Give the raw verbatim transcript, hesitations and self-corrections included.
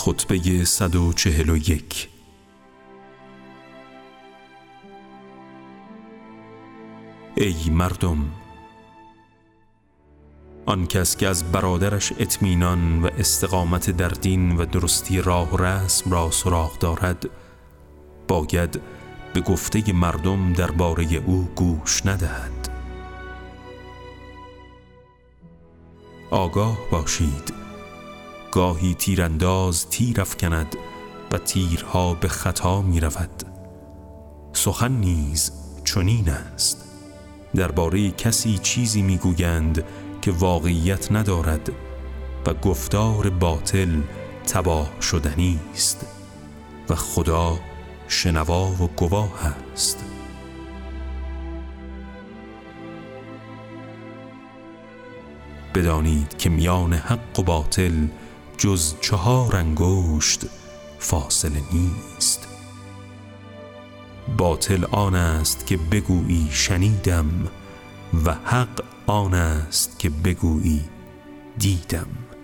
خطبه صد و چهل و یک. ای مردم، آن کس که از برادرش اطمینان و استقامت در دین و درستی راه و رسم را سراغ دارد، باید به گفته مردم درباره او گوش ندهد. آگاه باشید، گاهی تیرانداز تیر افکند و تیرها به خطا می رود. سخن نیز چنین است. درباره کسی چیزی می گویند که واقعیت ندارد و گفتار باطل تباه شدنی است و خدا شنوا و گواه است. بدانید که میان حق و باطل جز چهار انگشت فاصله نیست. باطل آن است که بگویی شنیدم و حق آن است که بگویی دیدم.